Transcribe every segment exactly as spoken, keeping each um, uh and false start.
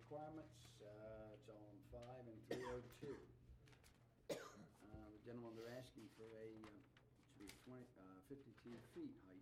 requirements, uh, it's on five and three oh two. Uh, the gentleman, they're asking for a, uh, should be twenty, uh, fifty-two feet height.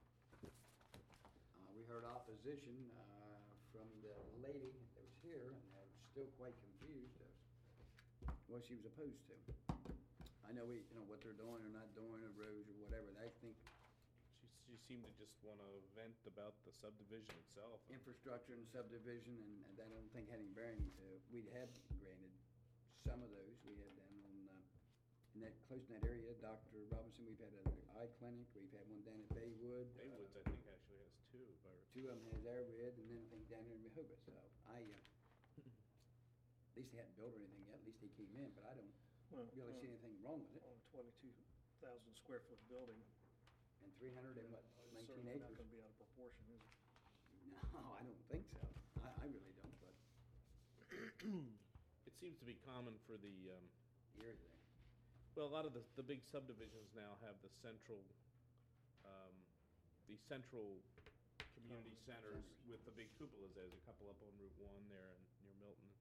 Uh, we heard opposition, uh, from the lady that was here, and I was still quite confused as what she was opposed to. I know we, you know, what they're doing or not doing, or roads or whatever, I think She, she seemed to just want to vent about the subdivision itself. infrastructure and subdivision, and, and I don't think had any bearing to, we have granted some of those, we had down on, uh, in that, close in that area, Doctor Robinson, we've had an eye clinic, we've had one down at Baywood. Baywoods, uh, I think, actually has two. If I recall. Two of them has Airwood, and then I think down here in Rehoboth, so I, uh, at least they hadn't built or anything yet, at least they came in, but I don't Well, really see uh, anything wrong with it. On a twenty-two thousand square foot building. And three hundred and what, it's nineteen certainly not acres? gonna be out of proportion, is it? No, I don't think so, I, I really don't, but It seems to be common for the, um, here they. well, a lot of the, the big subdivisions now have the central, um, the central community centers Centers. with the big cupolas. There's a couple up on Route One there and near Milton.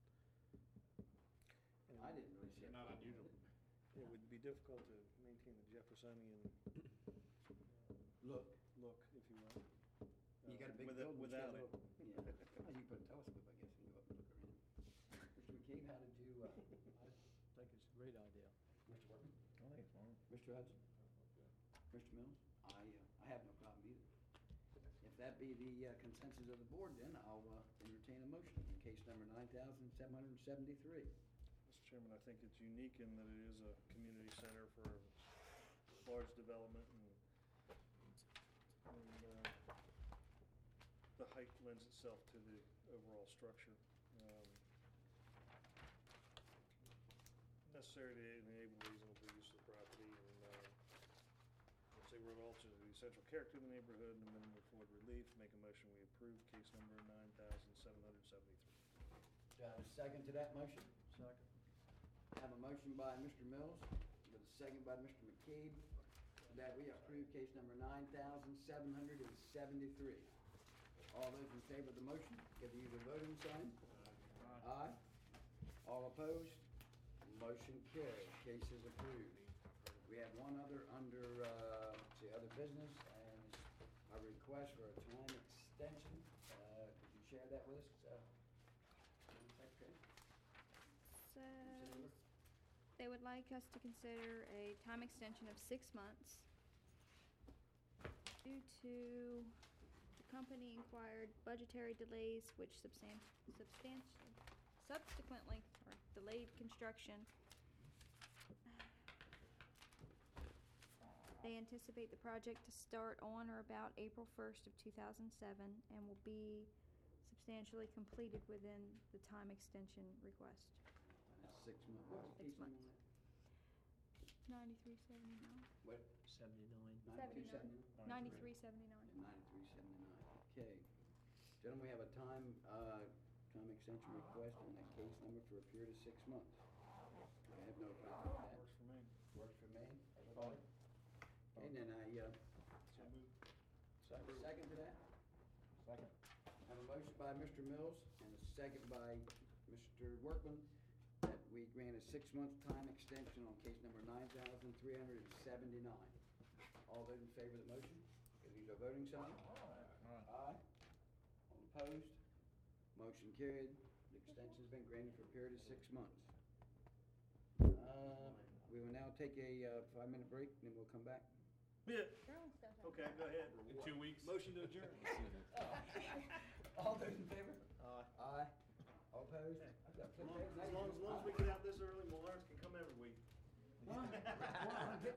I didn't really see They're a not problem unusual. with it. It would be difficult to maintain the Jeffersonian Look, look, if you will. you got a uh, big with building. it's got Without a it. little- Yeah, well, you can put a telescope, I guess, and go up and look around. Mister McCabe, how did you, uh, I think it's a great idea. Mister Workman? I think it's fine. Mister Hudson? Mister Mills? I, uh, I have no problem either. If that be the uh, consensus of the board, then I'll uh, entertain a motion in case number nine thousand seven hundred and seventy-three. Mister Chairman, I think it's unique in that it is a community center for a large development, and, and uh, the height lends itself to the overall structure. Um, Necessary to enable reasonable use of the property, and uh, let's say we're alter the essential character of the neighborhood and the minimum afford relief. Make a motion, we approve case number nine thousand seven hundred seventy-three. Do I have a second to that motion? Second. I have a motion by Mister Mills, with a second by Mister McCabe, that we approve case number nine thousand seven hundred and seventy-three. All those in favor of the motion, give the usual voting sign. Aye. All opposed? Motion carried. Case is approved. We have one other under, uh, let's see, other business, and it's a request for a time extension. Uh, could you share that with us? uh, Madam Secretary? Says they would like us to consider a time extension of six months due to the company inquired budgetary delays which substan- substantially, subsequently, or delayed construction. They anticipate the project to start on or about April first of two thousand seven and will be substantially completed within the time extension request. That's six months. What's the Six case number months. on Ninety-three seventy-nine. that? What? Seventy-nine. Ninety-two Seventy-nine. seventy-nine? Ninety-three seventy-nine. Ninety-three seventy-nine, okay. Gentlemen, we have a time, uh, time extension request on that case number for a period of six months. I have no problem with Works for me. that. Works for me, everybody? Okay, then I, uh, So moved. have a second to that? Second. I have a motion by Mister Mills and a second by Mister Workman that we grant a six-month time extension on case number nine thousand three hundred and seventy-nine. All those in favor of the motion, give these a voting sign. Aye. All opposed? Motion carried. The extension's been granted for a period of six months. Uh, we will now take a uh, five-minute break, and then we'll come back. Yeah, okay, go ahead. In two weeks? Motion to adjourn. All those in favor? Aye. Aye. All opposed? As long as, as long as we get out this early, Lawrence can come every week. Huh?